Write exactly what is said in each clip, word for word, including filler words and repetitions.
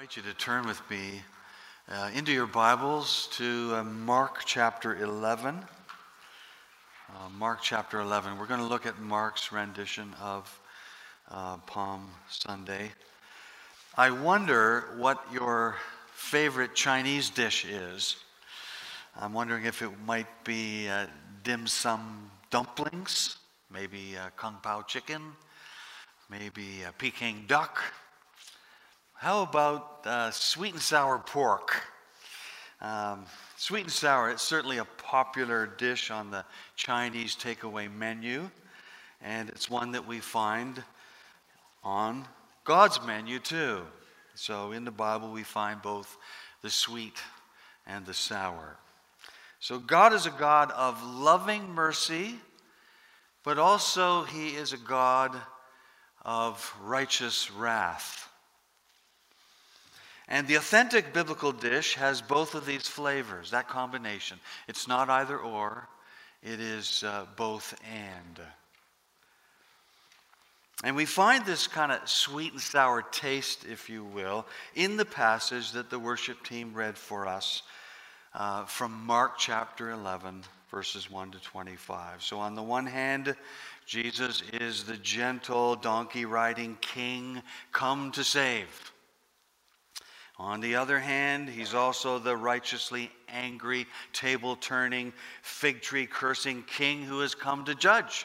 I invite you to turn with me uh, into your Bibles to uh, Mark chapter eleven. Uh, Mark chapter eleven. We're going to look at Mark's rendition of uh, Palm Sunday. I wonder what your favorite Chinese dish is. I'm wondering if it might be uh, dim sum dumplings, maybe uh, kung pao chicken, maybe uh, Peking duck. How about uh, sweet and sour pork? Um, sweet and sour, it's certainly a popular dish on the Chinese takeaway menu, and it's one that we find on God's menu too. So in the Bible we find both the sweet and the sour. So God is a God of loving mercy, but also He is a God of righteous wrath. And the authentic biblical dish has both of these flavors, that combination. It's not either or, it is uh, both and. And we find this kind of sweet and sour taste, if you will, in the passage that the worship team read for us uh, from Mark chapter eleven, verses one to twenty-five. So on the one hand, Jesus is the gentle donkey-riding king come to save. On the other hand, he's also the righteously angry, table-turning, fig tree-cursing king who has come to judge.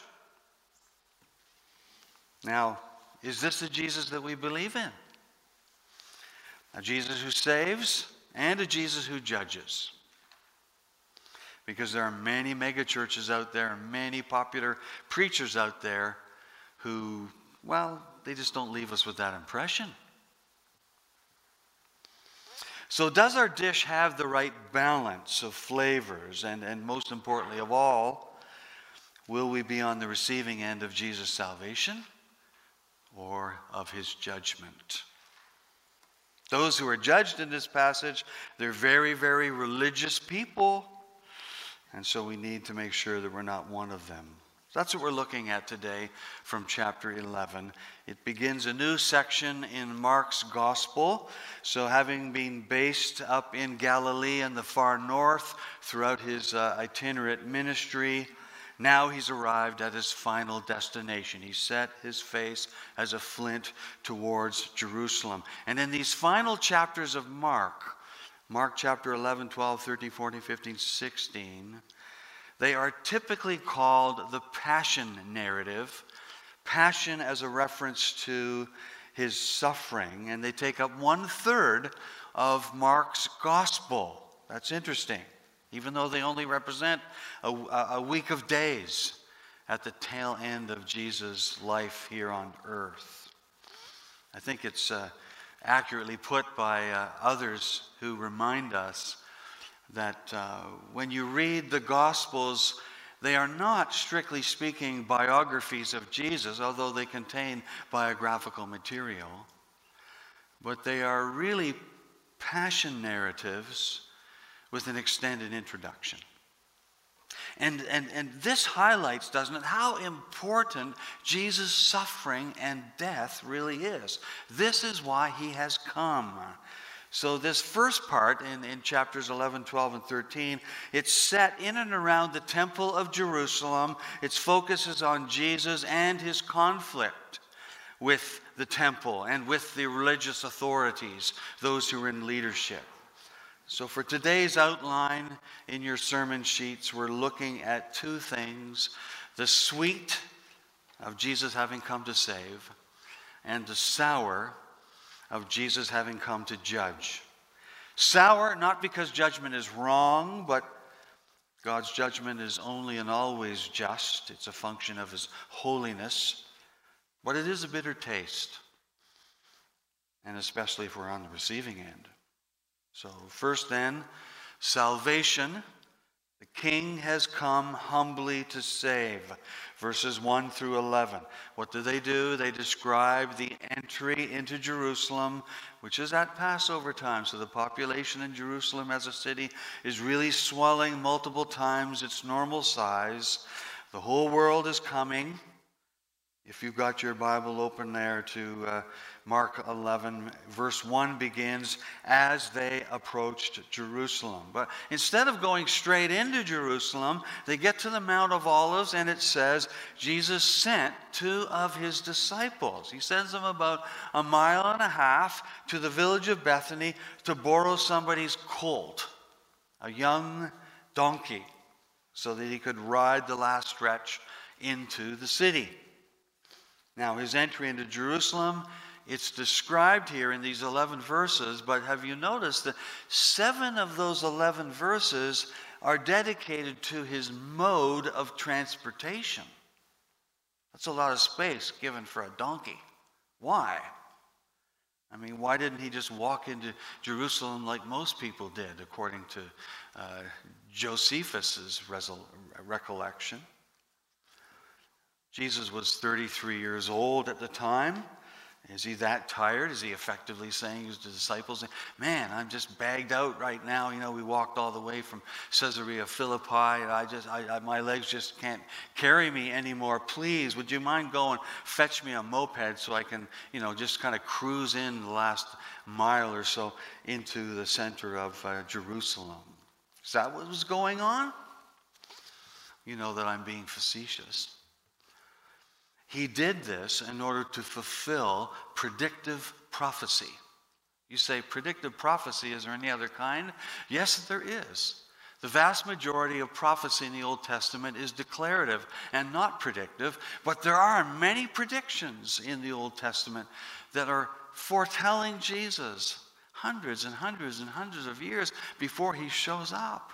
Now, is this the Jesus that we believe in? A Jesus who saves and a Jesus who judges. Because there are many megachurches out there, many popular preachers out there who, well, they just don't leave us with that impression. So does our dish have the right balance of flavors? And, and most importantly of all, will we be on the receiving end of Jesus' salvation or of His judgment? Those who are judged in this passage, they're very, very religious people. And so we need to make sure that we're not one of them. That's what we're looking at today from chapter eleven. It begins a new section in Mark's gospel. So having been based up in Galilee in the far north throughout his uh, itinerant ministry, now he's arrived at his final destination. He set his face as a flint towards Jerusalem. And in these final chapters of Mark, Mark chapter eleven, twelve, thirteen, fourteen, fifteen, sixteen, they are typically called the Passion narrative. Passion as a reference to his suffering, and they take up one third of Mark's gospel. That's interesting, even though they only represent a, a week of days at the tail end of Jesus' life here on earth. I think it's uh, accurately put by uh, others who remind us that uh, when you read the Gospels, they are not, strictly speaking, biographies of Jesus, although they contain biographical material, but they are really passion narratives with an extended introduction. And, and, and this highlights, doesn't it, how important Jesus' suffering and death really is. This is why He has come. So this first part in, in chapters eleven, twelve, and thirteen, it's set in and around the temple of Jerusalem. Its focus is on Jesus and His conflict with the temple and with the religious authorities, those who are in leadership. So for today's outline in your sermon sheets, we're looking at two things: the sweet of Jesus having come to save, and the sour of Jesus having come to judge. Sour, not because judgment is wrong, but God's judgment is only and always just. It's a function of His holiness. But it is a bitter taste, and especially if we're on the receiving end. So first then, salvation. The King has come humbly to save. Verses one through eleven. What do they do? They describe the entry into Jerusalem, which is at Passover time. So the population in Jerusalem as a city is really swelling multiple times its normal size. The whole world is coming. If you've got your Bible open there to uh, Mark eleven, verse one begins, as they approached Jerusalem. But instead of going straight into Jerusalem, they get to the Mount of Olives, and it says Jesus sent two of his disciples. He sends them about a mile and a half to the village of Bethany to borrow somebody's colt, a young donkey, so that he could ride the last stretch into the city. Now, his entry into Jerusalem, it's described here in these eleven verses, but have you noticed that seven of those eleven verses are dedicated to his mode of transportation? That's a lot of space given for a donkey. Why? I mean, why didn't he just walk into Jerusalem like most people did, according to uh, Josephus's recollection? Jesus was thirty-three years old at the time. Is he that tired? Is he effectively saying to the disciples, man, I'm just bagged out right now. You know, we walked all the way from Caesarea Philippi, and I just, I, I, my legs just can't carry me anymore. Please, would you mind going fetch me a moped so I can, you know, just kind of cruise in the last mile or so into the center of uh, Jerusalem? Is that what was going on? You know that I'm being facetious. He did this in order to fulfill predictive prophecy. You say, predictive prophecy, is there any other kind? Yes, there is. The vast majority of prophecy in the Old Testament is declarative and not predictive, but there are many predictions in the Old Testament that are foretelling Jesus hundreds and hundreds and hundreds of years before he shows up.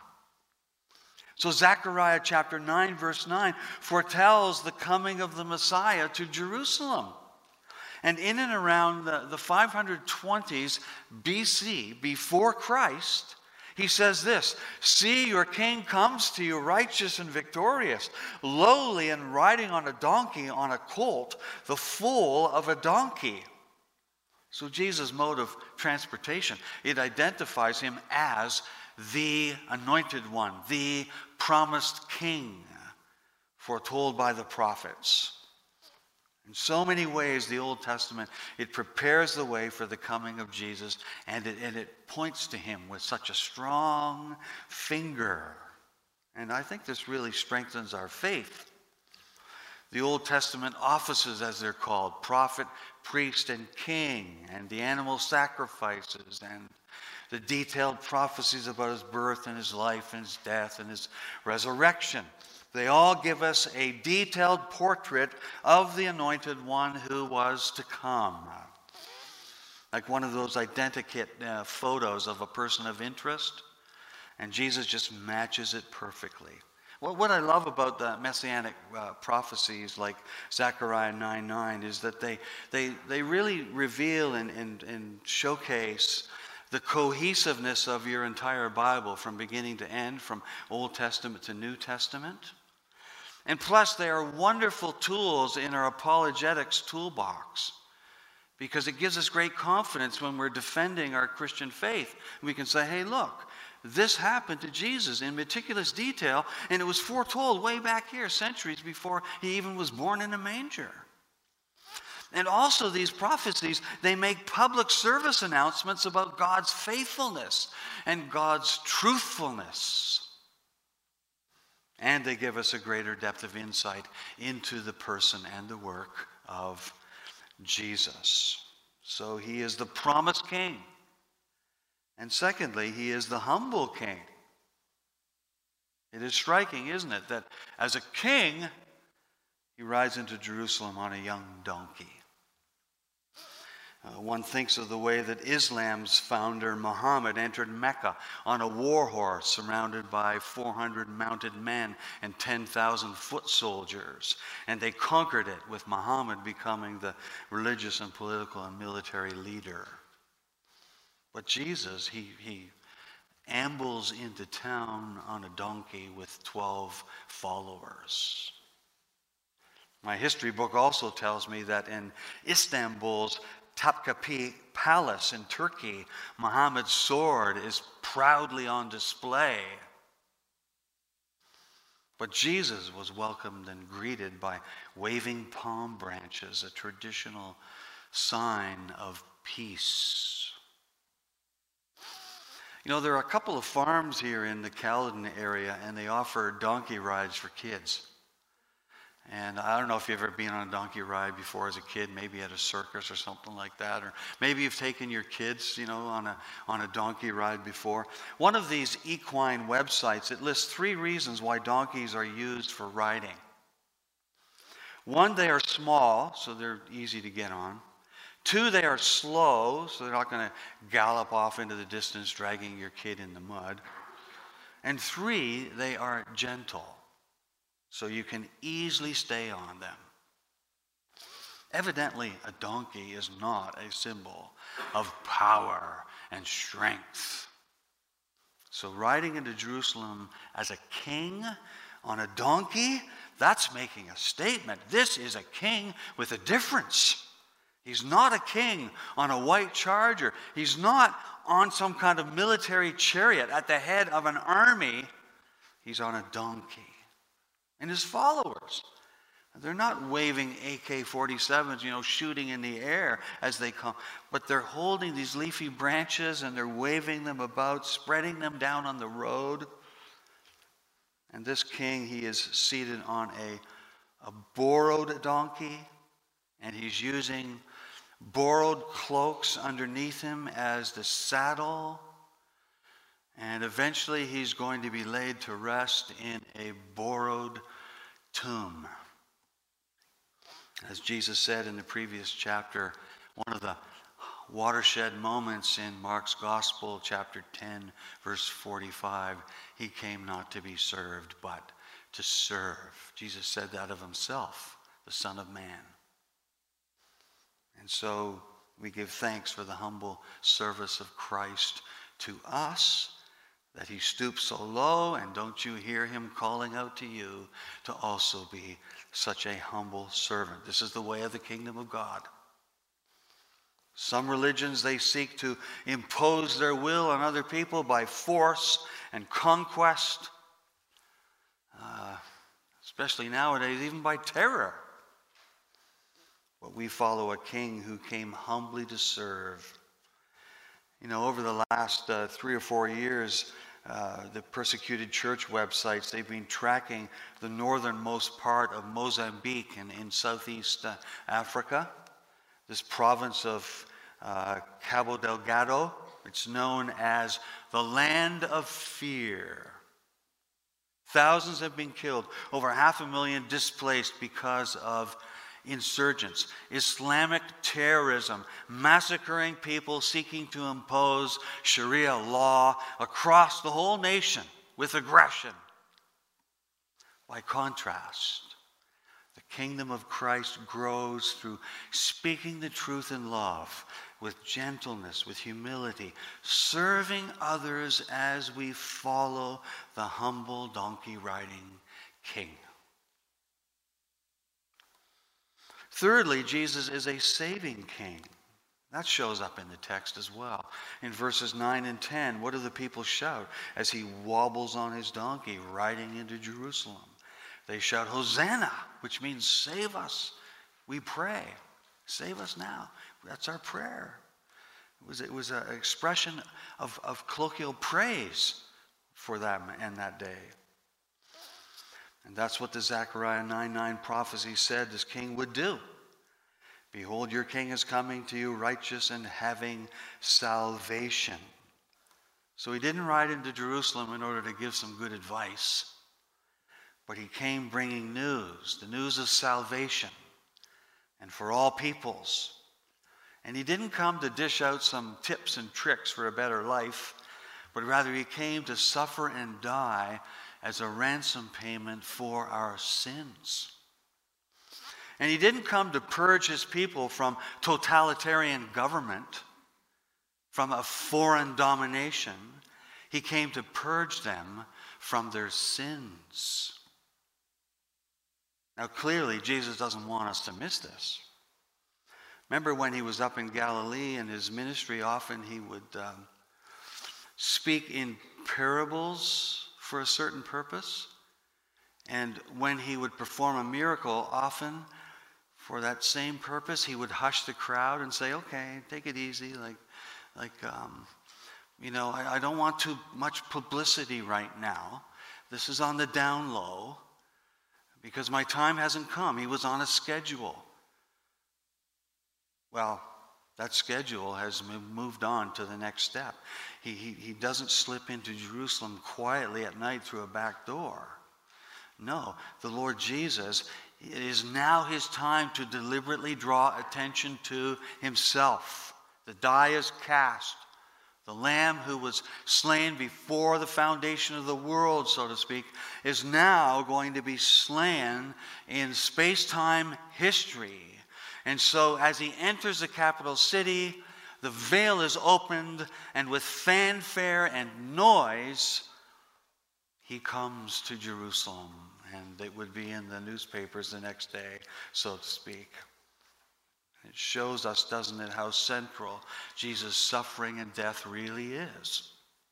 So Zechariah chapter nine, verse nine, foretells the coming of the Messiah to Jerusalem. And in and around the, the five twenties B C, before Christ, he says this, see, your king comes to you righteous and victorious, lowly and riding on a donkey, on a colt, the foal of a donkey. So Jesus' mode of transportation, it identifies him as the anointed one, the promised king, foretold by the prophets. In so many ways, the Old Testament, it prepares the way for the coming of Jesus, and it, and it points to him with such a strong finger. And I think this really strengthens our faith. The Old Testament offices, as they're called, prophet, priest, and king, and the animal sacrifices, and the detailed prophecies about his birth and his life and his death and his resurrection. They all give us a detailed portrait of the anointed one who was to come. Like one of those identikit uh, photos of a person of interest, and Jesus just matches it perfectly. Well, what I love about the messianic uh, prophecies like Zechariah nine nine is that they, they, they really reveal and, and, and showcase the cohesiveness of your entire Bible from beginning to end, from Old Testament to New Testament. And plus, they are wonderful tools in our apologetics toolbox because it gives us great confidence when we're defending our Christian faith. We can say, hey, look, this happened to Jesus in meticulous detail, and it was foretold way back here, centuries before he even was born in a manger. And also these prophecies, they make public service announcements about God's faithfulness and God's truthfulness. And they give us a greater depth of insight into the person and the work of Jesus. So he is the promised king. And secondly, he is the humble king. It is striking, isn't it, that as a king, he rides into Jerusalem on a young donkey. Uh, one thinks of the way that Islam's founder, Muhammad, entered Mecca on a war horse surrounded by four hundred mounted men and ten thousand foot soldiers. And they conquered it, with Muhammad becoming the religious and political and military leader. But Jesus, he, he ambles into town on a donkey with twelve followers. My history book also tells me that in Istanbul's Topkapi Palace in Turkey, Muhammad's sword is proudly on display. But Jesus was welcomed and greeted by waving palm branches, a traditional sign of peace. You know, there are a couple of farms here in the Caledon area, and they offer donkey rides for kids. And I don't know if you've ever been on a donkey ride before as a kid, maybe at a circus or something like that, or maybe you've taken your kids, you know, on a on a donkey ride before. One of these equine websites, it lists three reasons why donkeys are used for riding. One, they are small, so they're easy to get on. Two, they are slow, so they're not going to gallop off into the distance, dragging your kid in the mud. And three, they are gentle, so you can easily stay on them. Evidently, a donkey is not a symbol of power and strength. So riding into Jerusalem as a king on a donkey, that's making a statement. This is a king with a difference. He's not a king on a white charger. He's not on some kind of military chariot at the head of an army. He's on a donkey. And his followers, they're not waving A K forty-sevens, you know, shooting in the air as they come, but they're holding these leafy branches and they're waving them about, spreading them down on the road. And this king, he is seated on a, a borrowed donkey, and he's using borrowed cloaks underneath him as the saddle. And eventually he's going to be laid to rest in a borrowed tomb. As Jesus said in the previous chapter, one of the watershed moments in Mark's Gospel, chapter ten, verse forty-five, he came not to be served, but to serve. Jesus said that of himself, the Son of Man. And so we give thanks for the humble service of Christ to us, that he stoops so low, and don't you hear him calling out to you to also be such a humble servant. This is the way of the kingdom of God. Some religions, they seek to impose their will on other people by force and conquest, uh, especially nowadays, even by terror. But we follow a king who came humbly to serve. You know, over the last uh, three or four years, uh, the persecuted church websites, they've been tracking the northernmost part of Mozambique in, in southeast uh, Africa, this province of uh, Cabo Delgado. It's known as the land of fear. Thousands have been killed, over half a million displaced because of insurgents, Islamic terrorism, massacring people seeking to impose Sharia law across the whole nation with aggression. By contrast, the kingdom of Christ grows through speaking the truth in love, with gentleness, with humility, serving others as we follow the humble donkey-riding king. Thirdly, Jesus is a saving king. That shows up in the text as well. In verses nine and ten, what do the people shout as he wobbles on his donkey riding into Jerusalem? They shout, "Hosanna," which means save us. We pray, save us now. That's our prayer. It was, it was an expression of, of colloquial praise for them in that day. And that's what the Zechariah nine nine prophecy said this king would do. Behold, your king is coming to you, righteous and having salvation. So he didn't ride into Jerusalem in order to give some good advice, but he came bringing news, the news of salvation, and for all peoples. And he didn't come to dish out some tips and tricks for a better life, but rather he came to suffer and die as a ransom payment for our sins. And he didn't come to purge his people from totalitarian government, from a foreign domination. He came to purge them from their sins. Now clearly, Jesus doesn't want us to miss this. Remember when he was up in Galilee in his ministry, often he would um, speak in parables for a certain purpose. And when he would perform a miracle, often for that same purpose, he would hush the crowd and say, okay, take it easy. Like, like um, you know, I, I don't want too much publicity right now. This is on the down low because my time hasn't come. He was on a schedule. Well, that schedule has moved on to the next step. He, he, he doesn't slip into Jerusalem quietly at night through a back door. No, the Lord Jesus, it is now his time to deliberately draw attention to himself. The die is cast. The Lamb who was slain before the foundation of the world, so to speak, is now going to be slain in space-time history. And so as he enters the capital city, the veil is opened, and with fanfare and noise, he comes to Jerusalem. And it would be in the newspapers the next day, so to speak. It shows us, doesn't it, how central Jesus' suffering and death really is.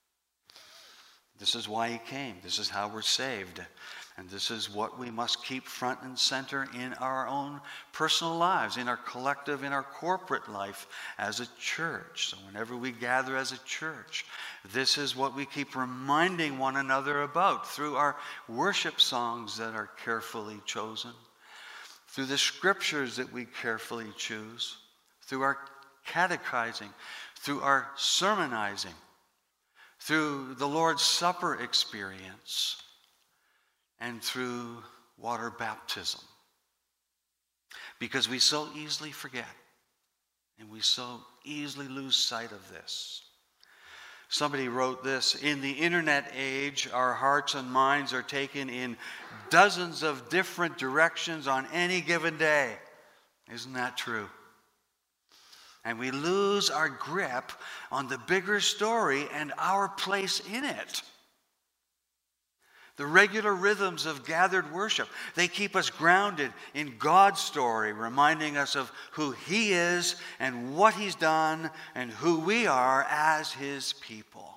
This is why he came. This is how we're saved. And this is what we must keep front and center in our own personal lives, in our collective, in our corporate life as a church. So whenever we gather as a church, this is what we keep reminding one another about through our worship songs that are carefully chosen, through the scriptures that we carefully choose, through our catechizing, through our sermonizing, through the Lord's Supper experience, and through water baptism. Because we so easily forget, and we so easily lose sight of this. Somebody wrote this: in the internet age, our hearts and minds are taken in dozens of different directions on any given day. Isn't that true? And we lose our grip on the bigger story and our place in it. The regular rhythms of gathered worship, they keep us grounded in God's story, reminding us of who he is and what he's done and who we are as his people.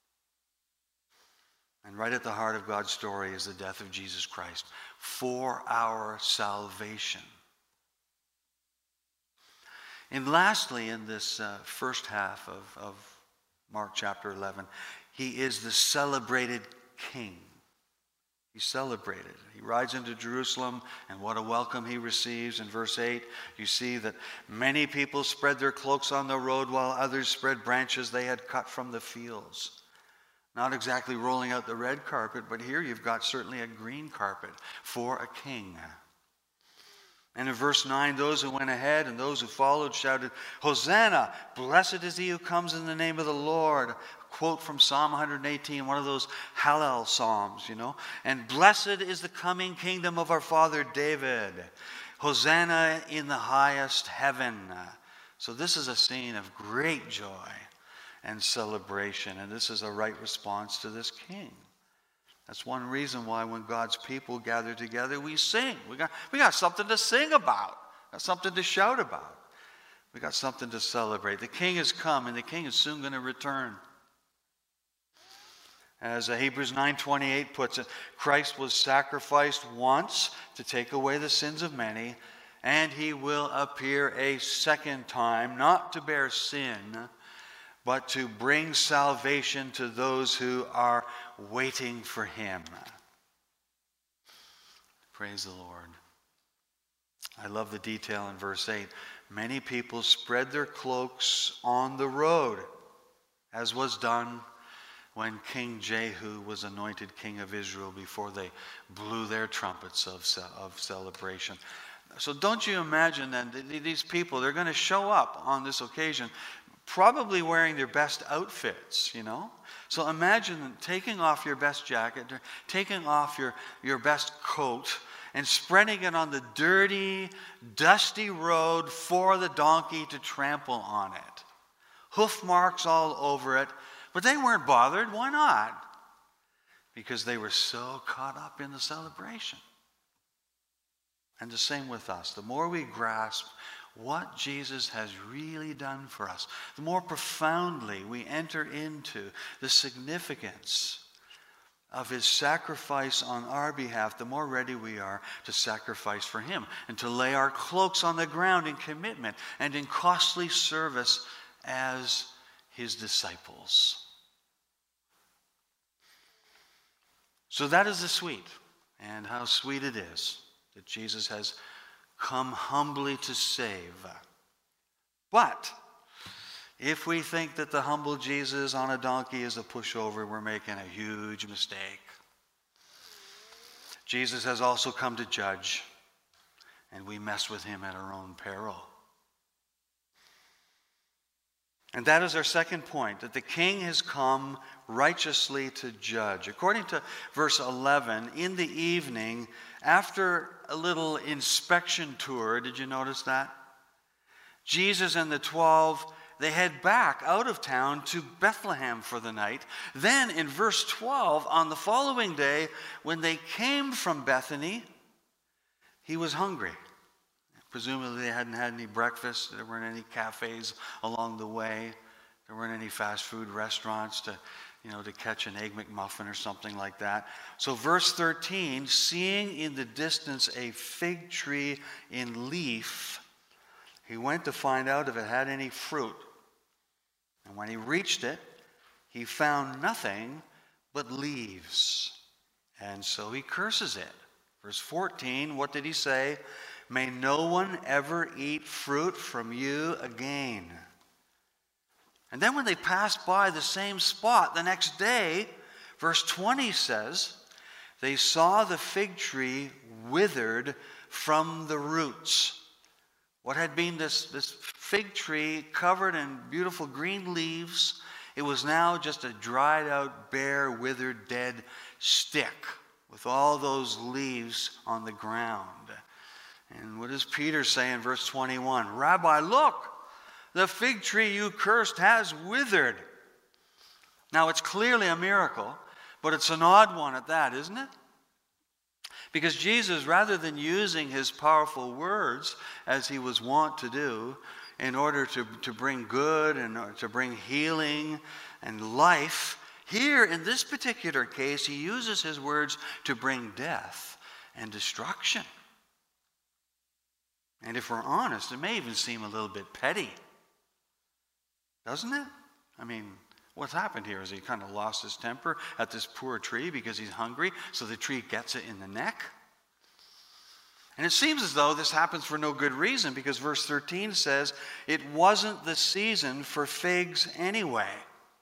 And right at the heart of God's story is the death of Jesus Christ for our salvation. And lastly, in this uh, first half of, of Mark chapter eleven, he is the celebrated king. He's celebrated. He rides into Jerusalem, and what a welcome he receives. In verse eight, you see that many people spread their cloaks on the road, while others spread branches they had cut from the fields. Not exactly rolling out the red carpet, but here you've got certainly a green carpet for a king. And in verse nine, those who went ahead and those who followed shouted, "Hosanna! Blessed is he who comes in the name of the Lord." Quote from Psalm one eighteen, one of those Hallel psalms, you know. And blessed is the coming kingdom of our father David. Hosanna in the highest heaven. So this is a scene of great joy and celebration, and this is a right response to this king. That's one reason why when God's people gather together, we sing. We got, we got something to sing about. Got something to shout about. We got something to celebrate. The king has come, and the king is soon going to return. As Hebrews nine twenty-eight puts it, Christ was sacrificed once to take away the sins of many, and he will appear a second time, not to bear sin, but to bring salvation to those who are waiting for him. Praise the Lord. I love the detail in verse eight. Many people spread their cloaks on the road, as was done when King Jehu was anointed king of Israel before they blew their trumpets of, of celebration. So don't you imagine that these people, they're going to show up on this occasion probably wearing their best outfits, you know. So imagine taking off your best jacket, taking off your, your best coat, and spreading it on the dirty, dusty road for the donkey to trample on it. Hoof marks all over it. But they weren't bothered. Why not? Because they were so caught up in the celebration. And the same with us. The more we grasp what Jesus has really done for us, the more profoundly we enter into the significance of his sacrifice on our behalf, the more ready we are to sacrifice for him and to lay our cloaks on the ground in commitment and in costly service as his disciples. So that is the sweet, and how sweet it is that Jesus has come humbly to save. But if we think that the humble Jesus on a donkey is a pushover, we're making a huge mistake. Jesus has also come to judge, and we mess with him at our own peril. And that is our second point, that the king has come righteously to judge. According to verse eleven, in the evening, after a little inspection tour, did you notice that? Jesus and the twelve, they head back out of town to Bethlehem for the night. Then in verse twelve, on the following day, when they came from Bethany, he was hungry. Presumably they hadn't had any breakfast. There weren't any cafes along the way. There weren't any fast food restaurants to, you know, to catch an Egg McMuffin or something like that. So verse thirteen, seeing in the distance a fig tree in leaf, he went to find out if it had any fruit. And when he reached it, he found nothing but leaves. And so he curses it. Verse fourteen, what did he say? May no one ever eat fruit from you again. And then when they passed by the same spot the next day, verse twenty says, they saw the fig tree withered from the roots. What had been this, this fig tree covered in beautiful green leaves, it was now just a dried out, bare, withered, dead stick with all those leaves on the ground. And what does Peter say in verse twenty-one? Rabbi, look, the fig tree you cursed has withered. Now, it's clearly a miracle, but it's an odd one at that, isn't it? Because Jesus, rather than using his powerful words, as he was wont to do, in order to, to bring good and to bring healing and life, here in this particular case, he uses his words to bring death and destruction. And if we're honest, it may even seem a little bit petty. Doesn't it? I mean, what's happened here is he kind of lost his temper at this poor tree because he's hungry, so the tree gets it in the neck. And it seems as though this happens for no good reason, because verse thirteen says it wasn't the season for figs anyway.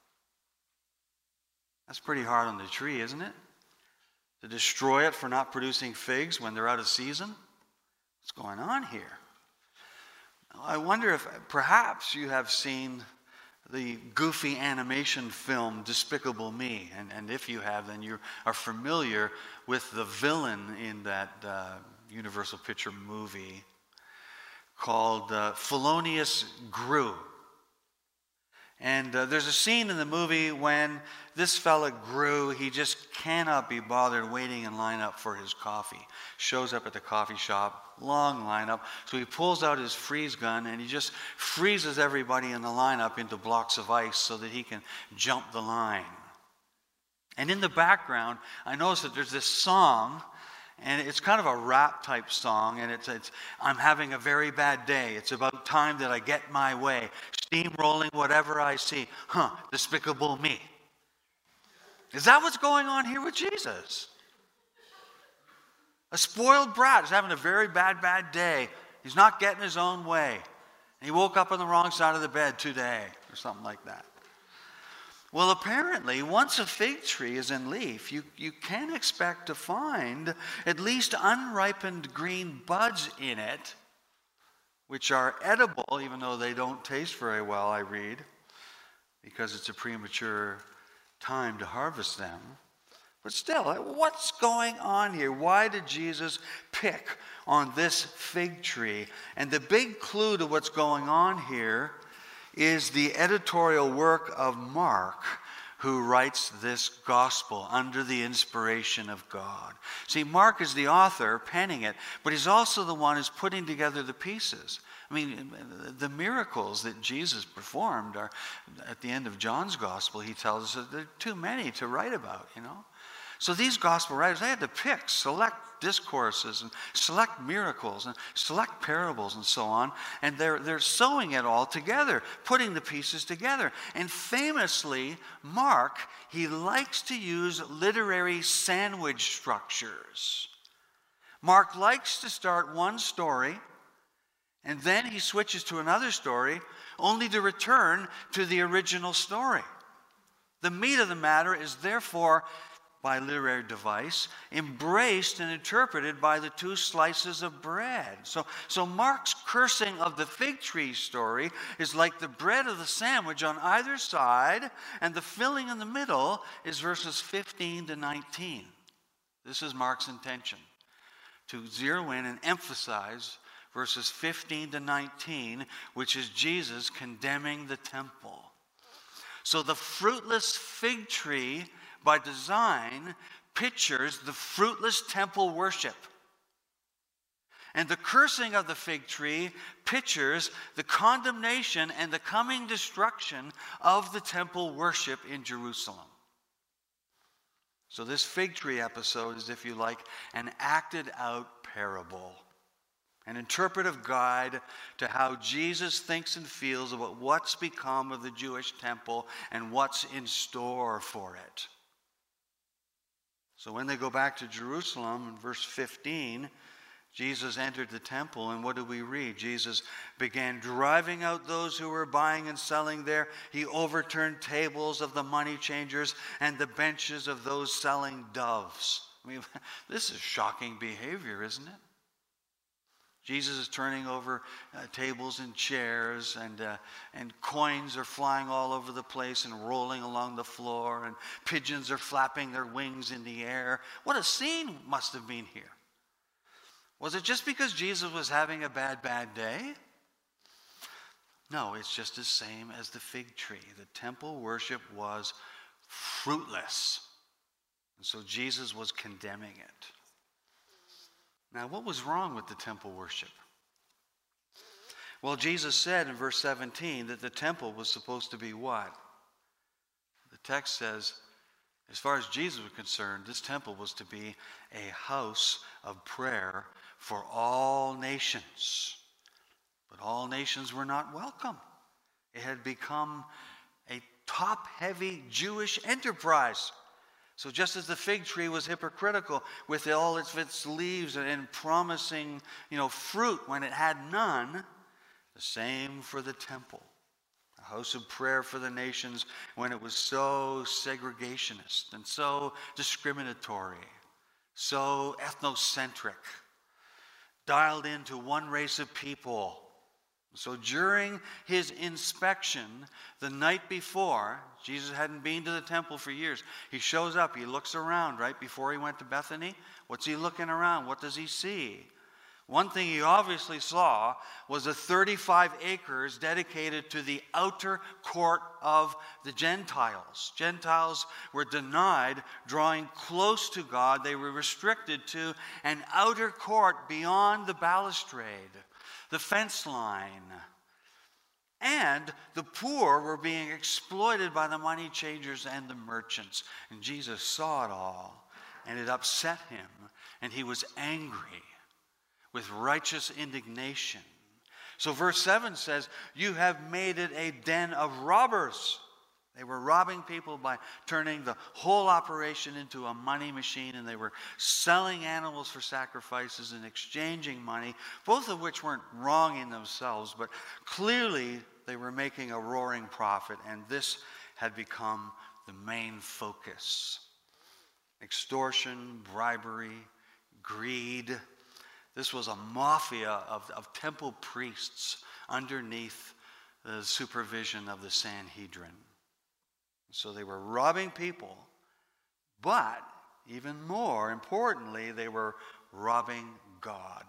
That's pretty hard on the tree, isn't it? To destroy it for not producing figs when they're out of season. What's going on here? I wonder if perhaps you have seen the goofy animation film Despicable Me. And, and if you have, then you are familiar with the villain in that uh, Universal Picture movie called uh, Felonious Gru. And uh, there's a scene in the movie when this fella Gru, he just cannot be bothered waiting in line up for his coffee. Shows up at the coffee shop, long lineup. So he pulls out his freeze gun and he just freezes everybody in the lineup into blocks of ice so that he can jump the line. And in the background, I notice that there's this song, and it's kind of a rap type song, and it's, it's I'm having a very bad day. It's about time that I get my way. Steamrolling whatever I see. Huh, despicable me. Is that what's going on here with Jesus? A spoiled brat is having a very bad, bad day. He's not getting his own way. And he woke up on the wrong side of the bed today, or something like that. Well, apparently, once a fig tree is in leaf, you, you can expect to find at least unripened green buds in it, which are edible, even though they don't taste very well, I read, because it's a premature time to harvest them. But still, what's going on here? Why did Jesus pick on this fig tree? And the big clue to what's going on here is the editorial work of Mark, who writes this gospel under the inspiration of God. See, Mark is the author penning it, but he's also the one who's putting together the pieces. I mean, the miracles that Jesus performed are, at the end of John's gospel, he tells us that there are too many to write about, you know. So these gospel writers, they had to pick, select discourses and select miracles and select parables and so on. And they're, they're sewing it all together, putting the pieces together. And famously, Mark, he likes to use literary sandwich structures. Mark likes to start one story, and then he switches to another story, only to return to the original story. The meat of the matter is therefore, by literary device, embraced and interpreted by the two slices of bread. So, so Mark's cursing of the fig tree story is like the bread of the sandwich on either side, and the filling in the middle is verses fifteen to nineteen. This is Mark's intention, to zero in and emphasize verses fifteen to nineteen, which is Jesus condemning the temple. So the fruitless fig tree, by design, pictures the fruitless temple worship. And the cursing of the fig tree pictures the condemnation and the coming destruction of the temple worship in Jerusalem. So this fig tree episode is, if you like, an acted out parable, an interpretive guide to how Jesus thinks and feels about what's become of the Jewish temple and what's in store for it. So when they go back to Jerusalem, in verse fifteen, Jesus entered the temple, and what do we read? Jesus began driving out those who were buying and selling there. He overturned tables of the money changers and the benches of those selling doves. I mean, this is shocking behavior, isn't it? Jesus is turning over uh, tables and chairs, and, uh, and coins are flying all over the place and rolling along the floor, and pigeons are flapping their wings in the air. What a scene must have been here. Was it just because Jesus was having a bad, bad day? No, it's just the same as the fig tree. The temple worship was fruitless. And so Jesus was condemning it. Now, what was wrong with the temple worship? Well, Jesus said in verse seventeen that the temple was supposed to be what? The text says, as far as Jesus was concerned, this temple was to be a house of prayer for all nations. But all nations were not welcome. It had become a top-heavy Jewish enterprise. So just as the fig tree was hypocritical with all its, its leaves and promising, you know, fruit when it had none, the same for the temple. A house of prayer for the nations when it was so segregationist and so discriminatory, so ethnocentric, dialed into one race of people. So during his inspection the night before, Jesus hadn't been to the temple for years. He shows up, he looks around right before he went to Bethany. What's he looking around? What does he see? One thing he obviously saw was the thirty-five acres dedicated to the outer court of the Gentiles. Gentiles were denied drawing close to God. They were restricted to an outer court beyond the balustrade, the fence line. And the poor were being exploited by the money changers and the merchants. And Jesus saw it all, and it upset him, and he was angry with righteous indignation. So verse seven says, you have made it a den of robbers. They were robbing people by turning the whole operation into a money machine, and they were selling animals for sacrifices and exchanging money, both of which weren't wrong in themselves, but clearly they were making a roaring profit, and this had become the main focus. Extortion, bribery, greed. This was a mafia of, of temple priests underneath the supervision of the Sanhedrin. So they were robbing people, but even more importantly, they were robbing God.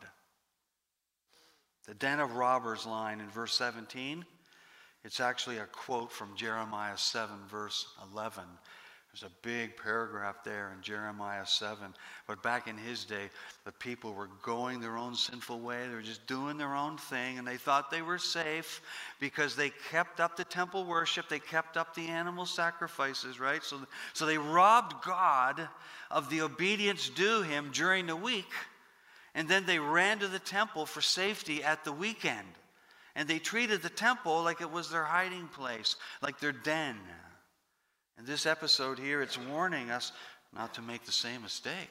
The den of robbers line in verse seventeen, it's actually a quote from Jeremiah seven, verse eleven. There's a big paragraph there in Jeremiah seven. But back in his day, the people were going their own sinful way. They were just doing their own thing, and they thought they were safe because they kept up the temple worship. They kept up the animal sacrifices, right? So, so they robbed God of the obedience due him during the week, and then they ran to the temple for safety at the weekend. And they treated the temple like it was their hiding place, like their den. In this episode here, it's warning us not to make the same mistake.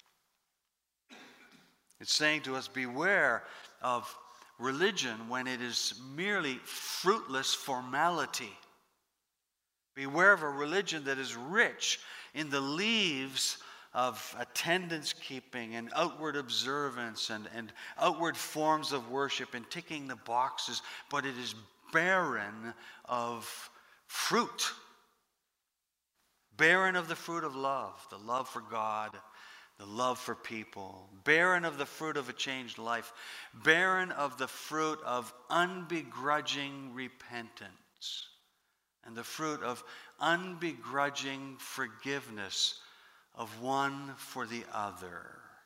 It's saying to us, beware of religion when it is merely fruitless formality. Beware of a religion that is rich in the leaves of attendance keeping and outward observance and, and outward forms of worship and ticking the boxes, but it is barren of fruit. Barren of the fruit of love, the love for God, the love for people. Barren of the fruit of a changed life. Barren of the fruit of unbegrudging repentance. And the fruit of unbegrudging forgiveness of one for the other.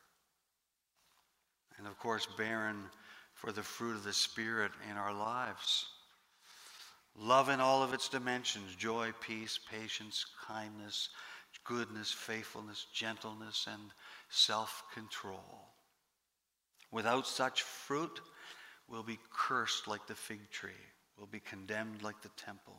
And of course, barren for the fruit of the Spirit in our lives. Love in all of its dimensions: joy, peace, patience, kindness, goodness, faithfulness, gentleness, and self-control. Without such fruit, we'll be cursed like the fig tree. We'll be condemned like the temple.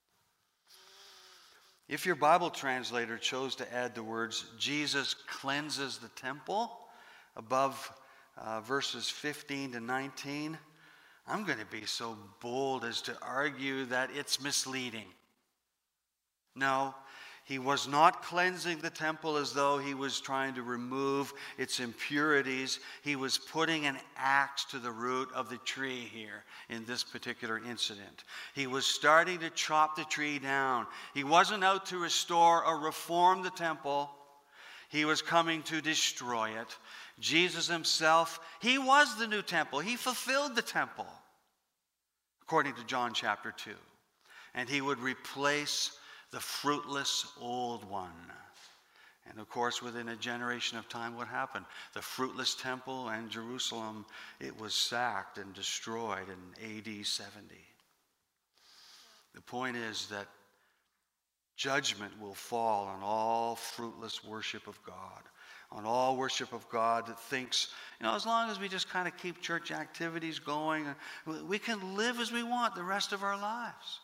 If your Bible translator chose to add the words, Jesus cleanses the temple, above uh, verses fifteen to nineteen, I'm going to be so bold as to argue that it's misleading. No, he was not cleansing the temple as though he was trying to remove its impurities. He was putting an axe to the root of the tree here in this particular incident. He was starting to chop the tree down. He wasn't out to restore or reform the temple. He was coming to destroy it. Jesus himself, he was the new temple. He fulfilled the temple, according to John chapter two. And he would replace the fruitless old one. And of course, within a generation of time, what happened? The fruitless temple and Jerusalem, it was sacked and destroyed in A D seventy. The point is that judgment will fall on all fruitless worship of God, on all worship of God that thinks, you know, as long as we just kind of keep church activities going, we can live as we want the rest of our lives.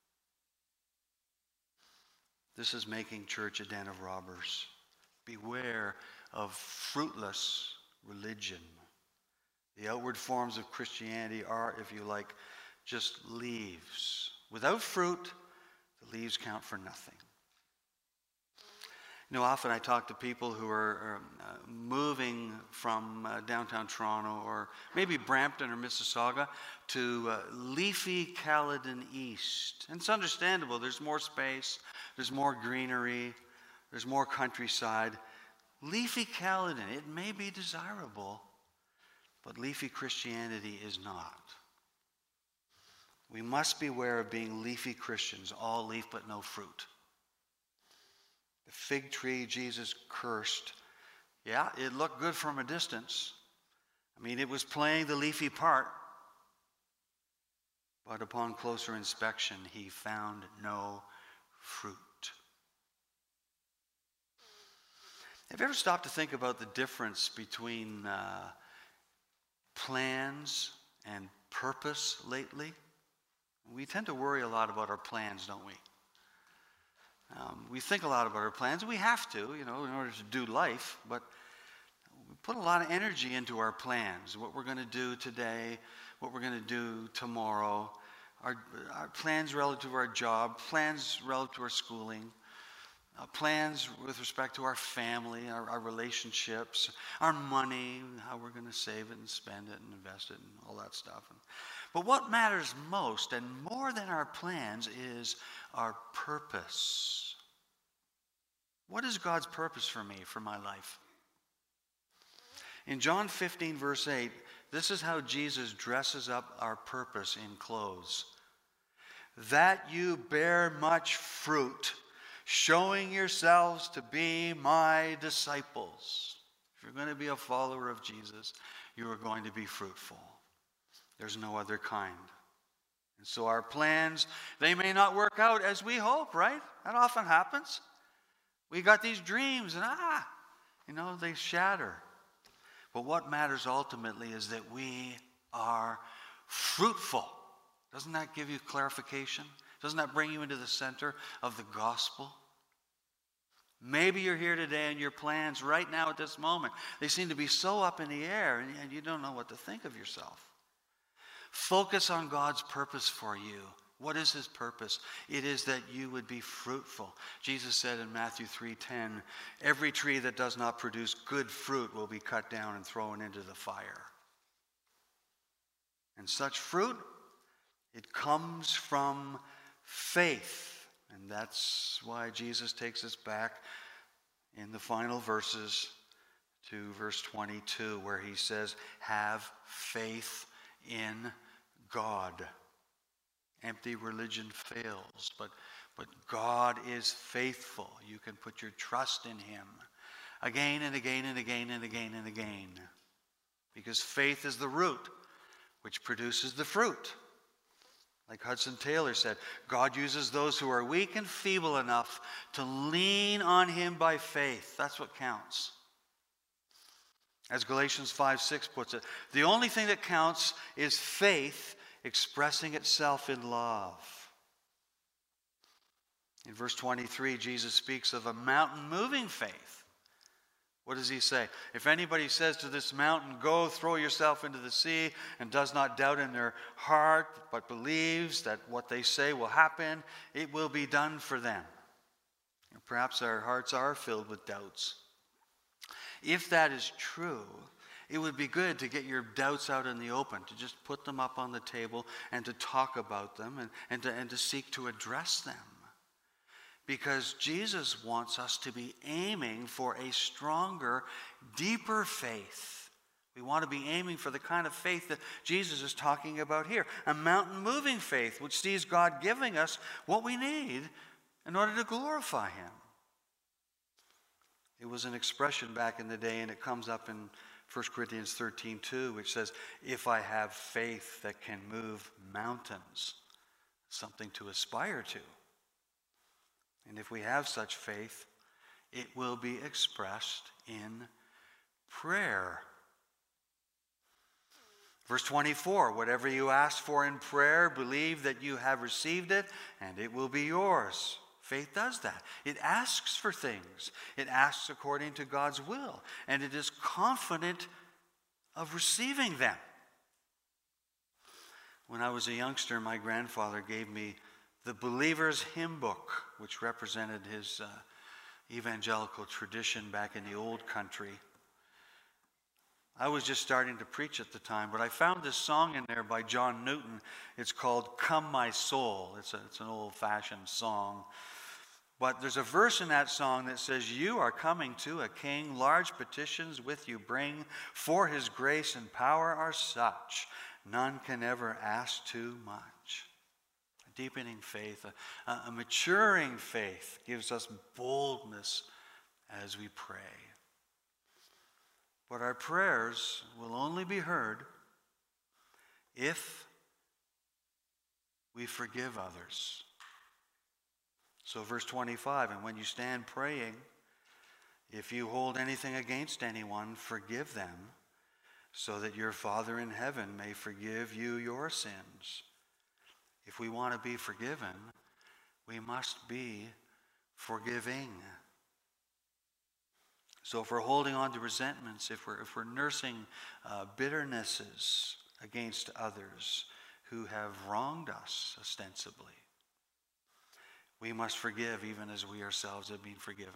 This is making church a den of robbers. Beware of fruitless religion. The outward forms of Christianity are, if you like, just leaves. Without fruit, the leaves count for nothing. You know, often I talk to people who are uh, moving from uh, downtown Toronto or maybe Brampton or Mississauga to uh, leafy Caledon East. And it's understandable. There's more space. There's more greenery. There's more countryside. Leafy Caledon, it may be desirable, but leafy Christianity is not. We must beware of being leafy Christians, all leaf but no fruit. The fig tree Jesus cursed, yeah, it looked good from a distance. I mean, it was playing the leafy part. But upon closer inspection, he found no fruit. Have you ever stopped to think about the difference between uh, plans and purpose lately? We tend to worry a lot about our plans, don't we? Um, we think a lot about our plans. We have to, you know, in order to do life. But we put a lot of energy into our plans, what we're going to do today, what we're going to do tomorrow, our, our plans relative to our job, plans relative to our schooling, uh, plans with respect to our family, our, our relationships, our money, how we're going to save it and spend it and invest it and all that stuff. And, but what matters most and more than our plans is our purpose. What is God's purpose for me, for my life? In John fifteen, verse eight, this is how Jesus dresses up our purpose in clothes. That you bear much fruit, showing yourselves to be my disciples. If you're going to be a follower of Jesus, you are going to be fruitful. There's no other kind. And so our plans, they may not work out as we hope, right? That often happens. We got these dreams and ah, you know, they shatter. But what matters ultimately is that we are fruitful. Doesn't that give you clarification? Doesn't that bring you into the center of the gospel? Maybe you're here today and your plans right now at this moment, they seem to be so up in the air and you don't know what to think of yourself. Focus on God's purpose for you. What is his purpose? It is that you would be fruitful. Jesus said in Matthew three ten, every tree that does not produce good fruit will be cut down and thrown into the fire. And such fruit, it comes from faith. And that's why Jesus takes us back in the final verses to verse twenty-two, where he says, have faith in God. Empty religion fails, but, but God is faithful. You can put your trust in him again and again and again and again and again. Because faith is the root which produces the fruit. Like Hudson Taylor said, God uses those who are weak and feeble enough to lean on him by faith. That's what counts. As Galatians five six puts it, the only thing that counts is faith expressing itself in love. In verse twenty-three, Jesus speaks of a mountain-moving faith. What does he say? If anybody says to this mountain, go throw yourself into the sea, and does not doubt in their heart, but believes that what they say will happen, it will be done for them. And perhaps our hearts are filled with doubts. If that is true, it would be good to get your doubts out in the open, to just put them up on the table and to talk about them and, and, to, and to seek to address them. Because Jesus wants us to be aiming for a stronger, deeper faith. We want to be aiming for the kind of faith that Jesus is talking about here. A mountain-moving faith which sees God giving us what we need in order to glorify him. It was an expression back in the day, and it comes up in First Corinthians thirteen two, which says, if I have faith that can move mountains, something to aspire to. And if we have such faith, it will be expressed in prayer. Verse twenty-four, whatever you ask for in prayer, believe that you have received it, and it will be yours. Faith does that. It asks for things. It asks according to God's will, and it is confident of receiving them. When I was a youngster, my grandfather gave me the Believer's Hymn Book, which represented his uh, evangelical tradition back in the old country. I was just starting to preach at the time, but I found this song in there by John Newton. It's called Come My Soul. It's, a, it's an old-fashioned song. But there's a verse in that song that says, you are coming to a king, large petitions with you bring, for his grace and power are such, none can ever ask too much. A deepening faith, a, a maturing faith gives us boldness as we pray. But our prayers will only be heard if we forgive others. So verse twenty-five, and when you stand praying, if you hold anything against anyone, forgive them, so that your Father in heaven may forgive you your sins. If we want to be forgiven, we must be forgiving. So if we're holding on to resentments, if we're, if we're nursing uh, bitternesses against others who have wronged us ostensibly, we must forgive even as we ourselves have been forgiven.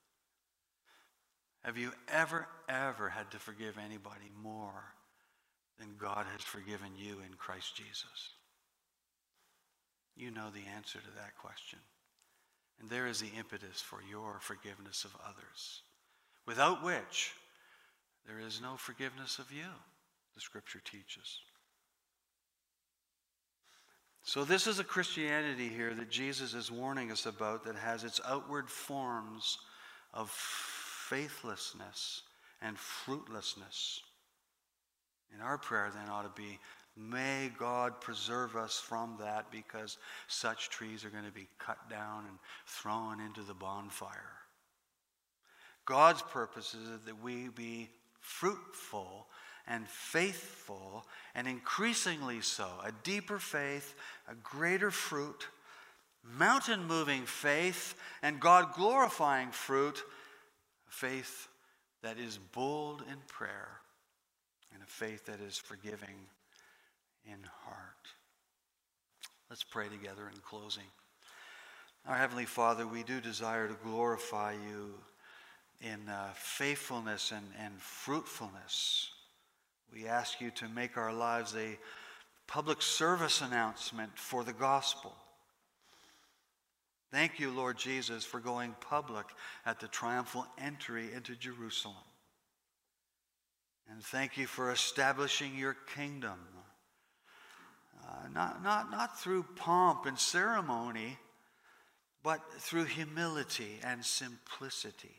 Have you ever, ever had to forgive anybody more than God has forgiven you in Christ Jesus? You know the answer to that question. And there is the impetus for your forgiveness of others, without which there is no forgiveness of you, the Scripture teaches. So this is a Christianity here that Jesus is warning us about that has its outward forms of faithlessness and fruitlessness. And our prayer then ought to be, may God preserve us from that, because such trees are going to be cut down and thrown into the bonfire. God's purpose is that we be fruitful and faithful, and increasingly so. A deeper faith, a greater fruit, mountain-moving faith, and God-glorifying fruit. A faith that is bold in prayer, and a faith that is forgiving in heart. Let's pray together in closing. Our Heavenly Father, we do desire to glorify you in uh, faithfulness and, and fruitfulness. We ask you to make our lives a public service announcement for the gospel. Thank you, Lord Jesus, for going public at the triumphal entry into Jerusalem. And thank you for establishing your kingdom, uh, not, not, not through pomp and ceremony, but through humility and simplicity.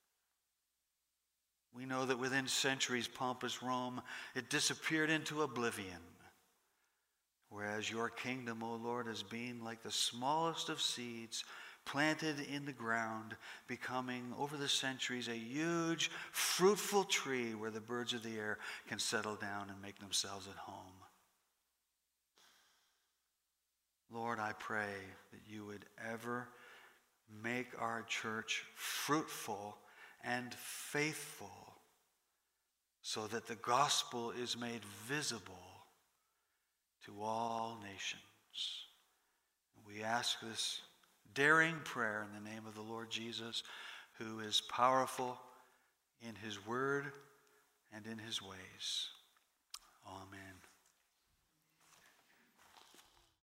We know that within centuries, pompous Rome, it disappeared into oblivion. Whereas your kingdom, O Lord, has been like the smallest of seeds planted in the ground, becoming over the centuries a huge, fruitful tree where the birds of the air can settle down and make themselves at home. Lord, I pray that you would ever make our church fruitful and faithful, so that the gospel is made visible to all nations. We ask this daring prayer in the name of the Lord Jesus, who is powerful in his word and in his ways. Amen.